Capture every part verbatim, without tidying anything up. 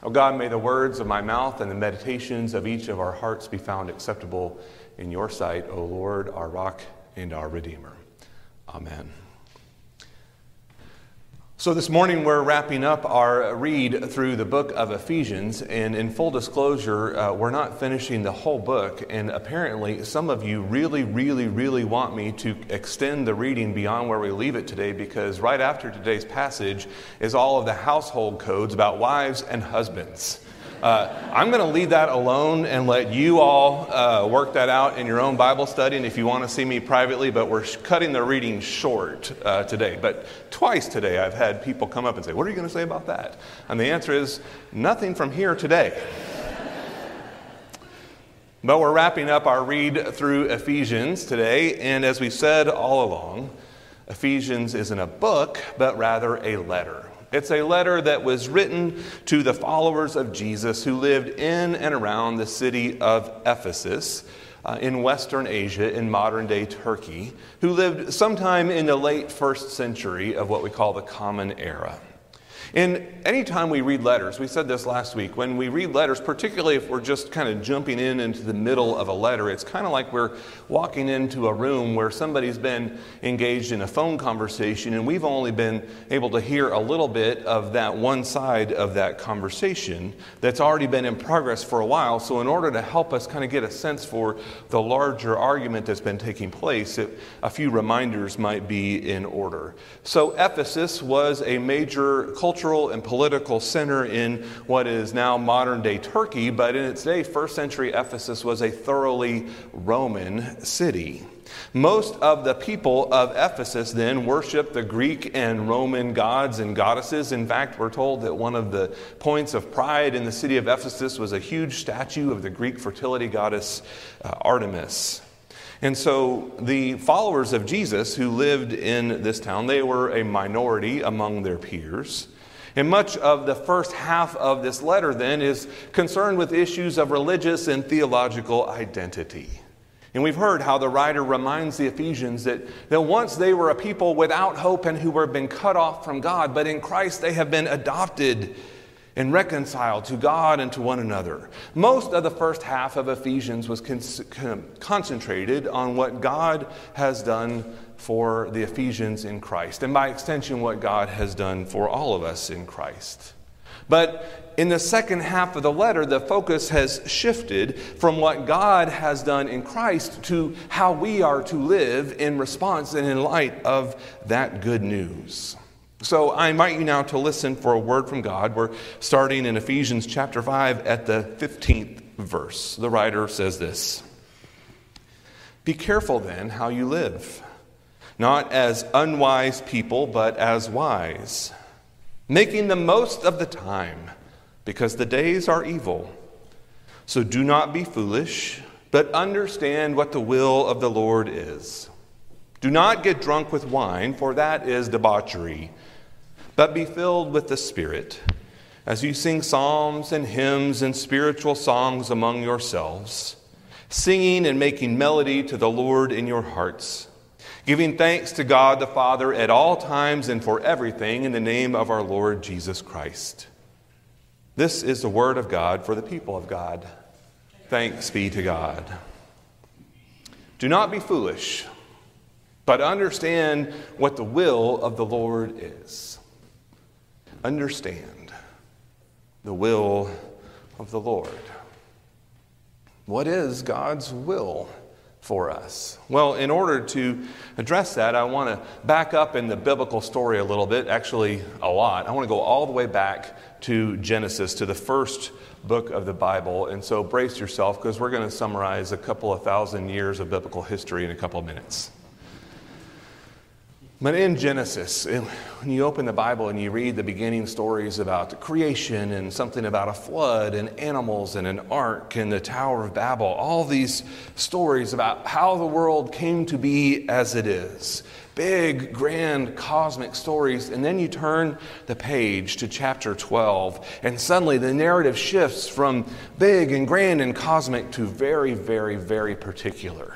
O God, may the words of my mouth and the meditations of each of our hearts be found acceptable in your sight, O Lord, our rock and our Redeemer. Amen. So this morning we're wrapping up our read through the book of Ephesians, and in full disclosure, uh, we're not finishing the whole book, and apparently some of you really, really, really want me to extend the reading beyond where we leave it today, because right after today's passage is all of the household codes about wives and husbands. Uh, I'm going to leave that alone and let you all uh, work that out in your own Bible study, and if you want to see me privately, but we're sh- cutting the reading short uh, today. But twice today I've had people come up and say, what are you going to say about that? And the answer is, nothing from here today. But we're wrapping up our read through Ephesians today, and as we said all along, Ephesians isn't a book, but rather a letter. It's a letter that was written to the followers of Jesus who lived in and around the city of Ephesus uh, in Western Asia, in modern-day Turkey, who lived sometime in the late first century of what we call the Common Era. And anytime we read letters, we said this last week, when we read letters, particularly if we're just kind of jumping in into the middle of a letter, it's kind of like we're walking into a room where somebody's been engaged in a phone conversation and we've only been able to hear a little bit of that one side of that conversation that's already been in progress for a while. So in order to help us kind of get a sense for the larger argument that's been taking place, it, a few reminders might be in order. So Ephesus was a major cultural and political center in what is now modern-day Turkey, but in its day, first century Ephesus was a thoroughly Roman city. Most of the people of Ephesus then worshiped the Greek and Roman gods and goddesses. In fact, we're told that one of the points of pride in the city of Ephesus was a huge statue of the Greek fertility goddess uh, Artemis. And so the followers of Jesus who lived in this town, they were a minority among their peers. And much of the first half of this letter then is concerned with issues of religious and theological identity. And we've heard how the writer reminds the Ephesians that, that once they were a people without hope and who were been cut off from God, but in Christ they have been adopted and reconciled to God and to one another. Most of the first half of Ephesians was con- concentrated on what God has done for the Ephesians in Christ, and by extension what God has done for all of us in Christ. But in the second half of the letter, the focus has shifted from what God has done in Christ to how we are to live in response and in light of that good news. So I invite you now to listen for a word from God. We're starting in Ephesians chapter five at the fifteenth verse. The writer says this: "Be careful then how you live, not as unwise people, but as wise, making the most of the time, because the days are evil. So do not be foolish, but understand what the will of the Lord is. Do not get drunk with wine, for that is debauchery, but be filled with the Spirit, as you sing psalms and hymns and spiritual songs among yourselves, singing and making melody to the Lord in your hearts, giving thanks to God the Father at all times and for everything in the name of our Lord Jesus Christ." This is the word of God for the people of God. Thanks be to God. Do not be foolish, but understand what the will of the Lord is. Understand the will of the Lord. What is God's will for us? Well, in order to address that, I want to back up in the biblical story a little bit, actually a lot. I want to go all the way back to Genesis, to the first book of the Bible. And so brace yourself, because we're going to summarize a couple of thousand years of biblical history in a couple of minutes. But in Genesis, when you open the Bible and you read the beginning stories about creation and something about a flood and animals and an ark and the Tower of Babel, all these stories about how the world came to be as it is. Big, grand, cosmic stories. And then you turn the page to chapter twelve, and suddenly the narrative shifts from big and grand and cosmic to very, very, very particular.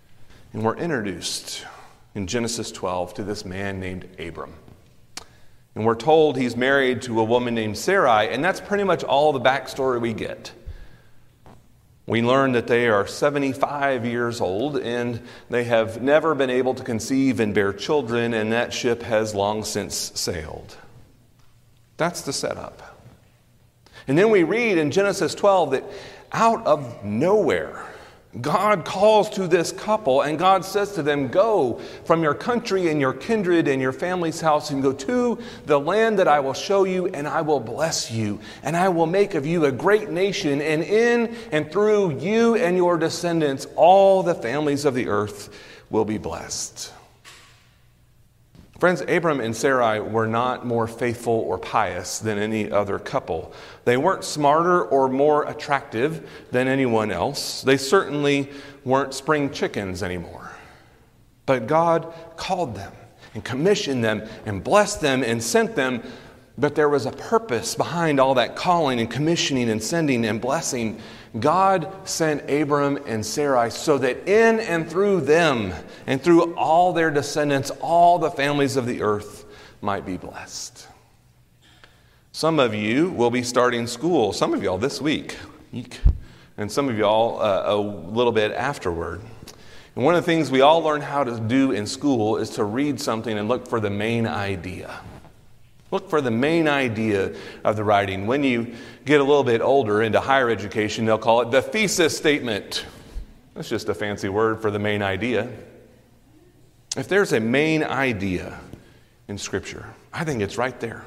And we're introduced in Genesis twelve to this man named Abram. And we're told he's married to a woman named Sarai, and that's pretty much all the backstory we get. We learn that they are seventy-five years old, and they have never been able to conceive and bear children, and that ship has long since sailed. That's the setup. And then we read in Genesis twelve that out of nowhere, God calls to this couple, and God says to them, go from your country and your kindred and your family's house and go to the land that I will show you, and I will bless you, and I will make of you a great nation, and in and through you and your descendants, all the families of the earth will be blessed. Friends, Abram and Sarai were not more faithful or pious than any other couple. They weren't smarter or more attractive than anyone else. They certainly weren't spring chickens anymore. But God called them and commissioned them and blessed them and sent them. But there was a purpose behind all that calling and commissioning and sending and blessing. God sent Abram and Sarai so that in and through them and through all their descendants, all the families of the earth might be blessed. Some of you will be starting school, some of y'all this week, and some of y'all uh, a little bit afterward. And one of the things we all learn how to do in school is to read something and look for the main idea. Look for the main idea of the writing. When you get a little bit older into higher education, they'll call it the thesis statement. That's just a fancy word for the main idea. If there's a main idea in Scripture, I think it's right there.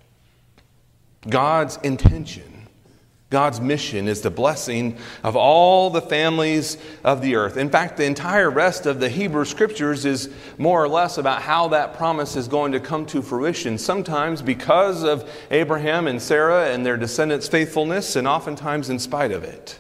God's intention, God's mission is the blessing of all the families of the earth. In fact, the entire rest of the Hebrew Scriptures is more or less about how that promise is going to come to fruition. Sometimes because of Abraham and Sarah and their descendants' faithfulness, and oftentimes in spite of it.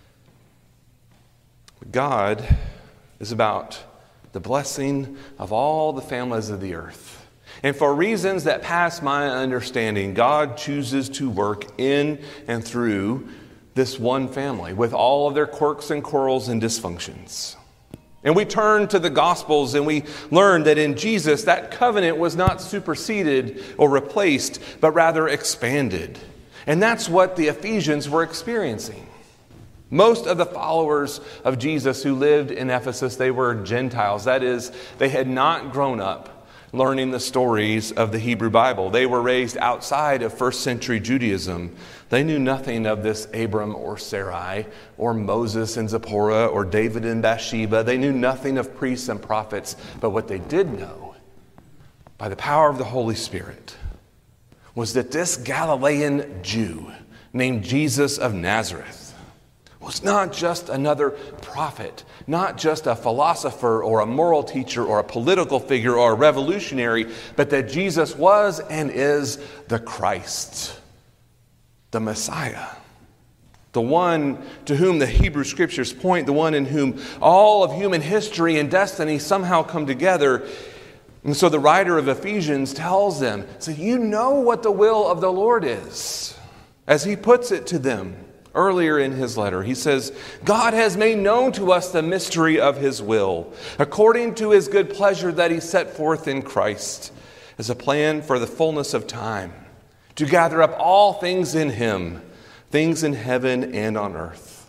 God is about the blessing of all the families of the earth. And for reasons that pass my understanding, God chooses to work in and through this one family with all of their quirks and quarrels and dysfunctions. And we turn to the Gospels and we learn that in Jesus, that covenant was not superseded or replaced, but rather expanded. And that's what the Ephesians were experiencing. Most of the followers of Jesus who lived in Ephesus, they were Gentiles. That is, they had not grown up learning the stories of the Hebrew Bible. They were raised outside of first century Judaism. They knew nothing of this Abram or Sarai or Moses and Zipporah or David and Bathsheba. They knew nothing of priests and prophets. But what they did know, by the power of the Holy Spirit, was that this Galilean Jew named Jesus of Nazareth was not just another prophet, not just a philosopher or a moral teacher or a political figure or a revolutionary, but that Jesus was and is the Christ, the Messiah, the one to whom the Hebrew Scriptures point, the one in whom all of human history and destiny somehow come together. And so the writer of Ephesians tells them, so you know what the will of the Lord is, as he puts it to them. Earlier in his letter, he says, God has made known to us the mystery of his will, according to his good pleasure that he set forth in Christ, as a plan for the fullness of time, to gather up all things in him, things in heaven and on earth.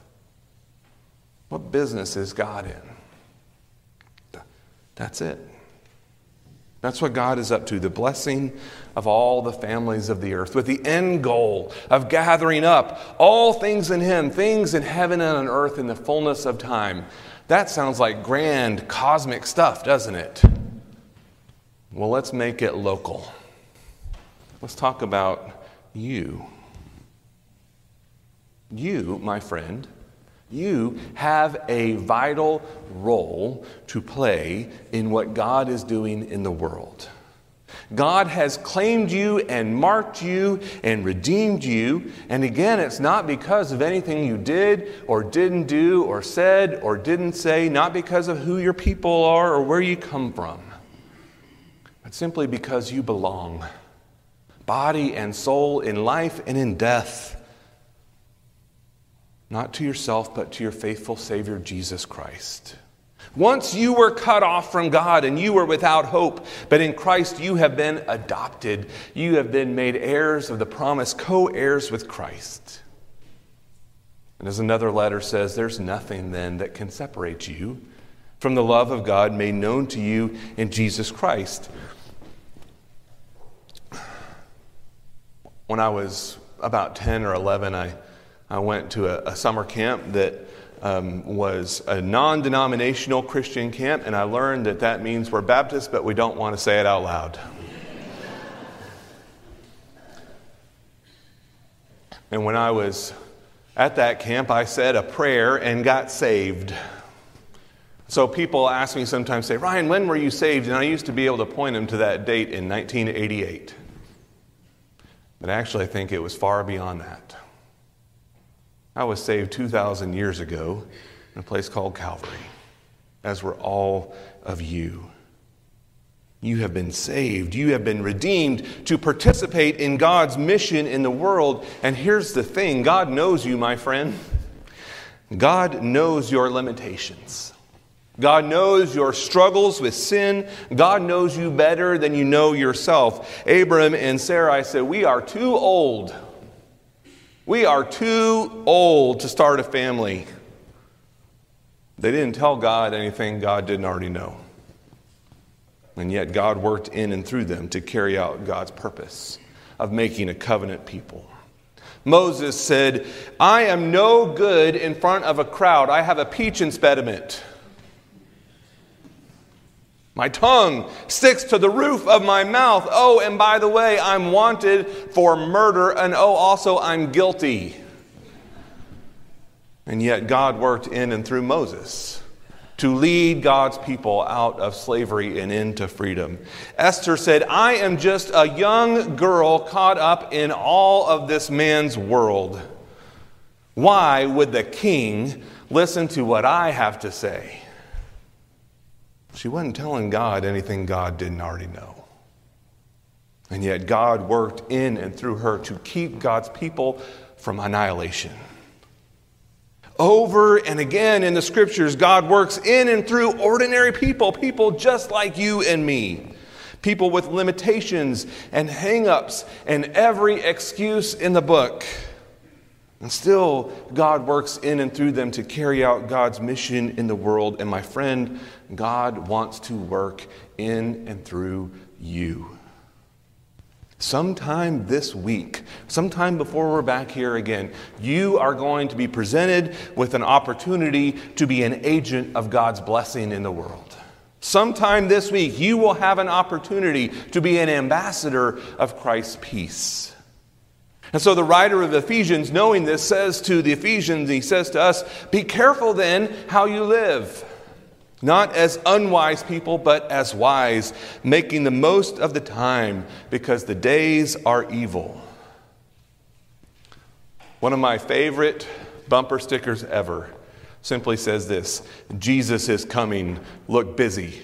What business is God in? That's it. That's what God is up to, the blessing of all the families of the earth, with the end goal of gathering up all things in him, things in heaven and on earth in the fullness of time. That sounds like grand cosmic stuff, doesn't it? Well, let's make it local. Let's talk about you. You, my friend, you have a vital role to play in what God is doing in the world. God has claimed you and marked you and redeemed you. And again, it's not because of anything you did or didn't do or said or didn't say, not because of who your people are or where you come from, but simply because you belong, body and soul, in life and in death. Not to yourself, but to your faithful Savior, Jesus Christ. Once you were cut off from God and you were without hope, but in Christ you have been adopted. You have been made heirs of the promise, co-heirs with Christ. And as another letter says, there's nothing then that can separate you from the love of God made known to you in Jesus Christ. When I was about ten or eleven, I, I went to a, a summer camp that Um, was a non-denominational Christian camp, and I learned that that means we're Baptists, but we don't want to say it out loud. And when I was at that camp, I said a prayer and got saved. So people ask me sometimes, say, Ryan, when were you saved? And I used to be able to point them to that date in nineteen eighty-eight. But actually, I think it was far beyond that. I was saved two thousand years ago in a place called Calvary, as were all of you. You have been saved. You have been redeemed to participate in God's mission in the world. And here's the thing. God knows you, my friend. God knows your limitations. God knows your struggles with sin. God knows you better than you know yourself. Abram and Sarai said, we are too old. We are too old to start a family. They didn't tell God anything God didn't already know. And yet God worked in and through them to carry out God's purpose of making a covenant people. Moses said, I am no good in front of a crowd. I have a speech impediment. My tongue sticks to the roof of my mouth. Oh, and by the way, I'm wanted for murder. And oh, also I'm guilty. And yet God worked in and through Moses to lead God's people out of slavery and into freedom. Esther said, I am just a young girl caught up in all of this man's world. Why would the king listen to what I have to say? She wasn't telling God anything God didn't already know. And yet God worked in and through her to keep God's people from annihilation. Over and again in the scriptures, God works in and through ordinary people, people just like you and me. People with limitations and hang-ups and every excuse in the book. And still, God works in and through them to carry out God's mission in the world. And my friend, God wants to work in and through you. Sometime this week, sometime before we're back here again, you are going to be presented with an opportunity to be an agent of God's blessing in the world. Sometime this week, you will have an opportunity to be an ambassador of Christ's peace. And so the writer of Ephesians, knowing this, says to the Ephesians, he says to us, be careful then how you live. Not as unwise people, but as wise, making the most of the time, because the days are evil. One of my favorite bumper stickers ever simply says this: Jesus is coming, look busy.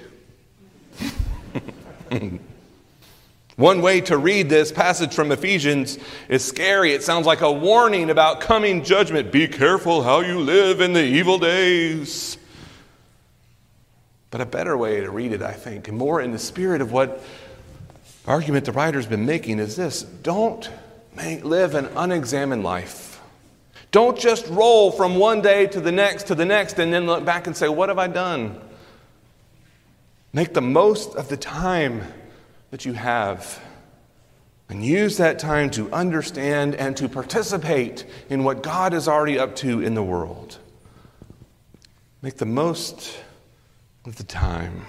One way to read this passage from Ephesians is scary. It sounds like a warning about coming judgment. Be careful how you live in the evil days. But a better way to read it, I think, and more in the spirit of what argument the writer's been making, is this: don't make, live an unexamined life. Don't just roll from one day to the next to the next and then look back and say, what have I done? Make the most of the time that you have, and use that time to understand and to participate in what God is already up to in the world. Make the most of the time.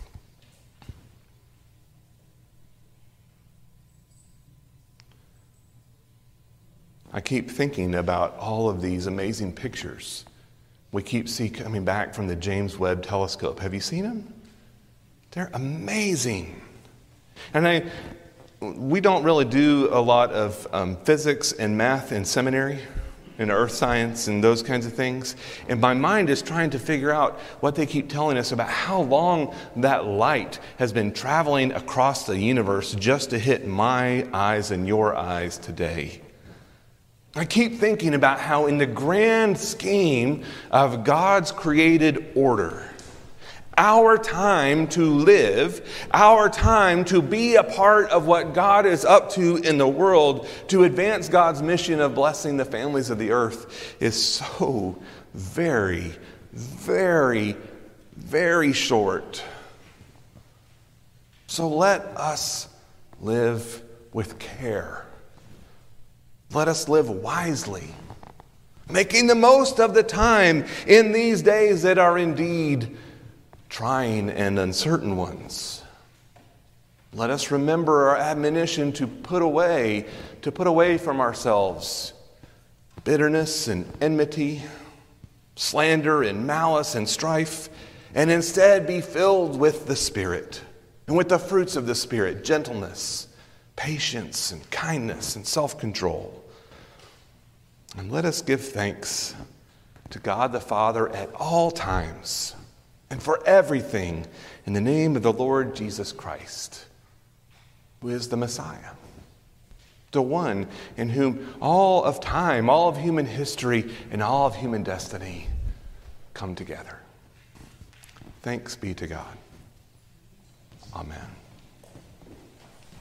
I keep thinking about all of these amazing pictures we keep see coming back from the James Webb Telescope. Have you seen them? They're amazing. And I, we don't really do a lot of um, physics and math in seminary, and earth science and those kinds of things. And my mind is trying to figure out what they keep telling us about how long that light has been traveling across the universe just to hit my eyes and your eyes today. I keep thinking about how in the grand scheme of God's created order, our time to live, our time to be a part of what God is up to in the world, to advance God's mission of blessing the families of the earth, is so very, very, very short. So let us live with care. Let us live wisely, making the most of the time in these days that are indeed trying and uncertain ones. Let us remember our admonition to put away, to put away from ourselves bitterness and enmity, slander and malice and strife, and instead be filled with the Spirit and with the fruits of the Spirit, gentleness, patience, and kindness, and self-control. And let us give thanks to God the Father at all times and for everything in the name of the Lord Jesus Christ, who is the Messiah, the one in whom all of time, all of human history, and all of human destiny come together. Thanks be to God. Amen.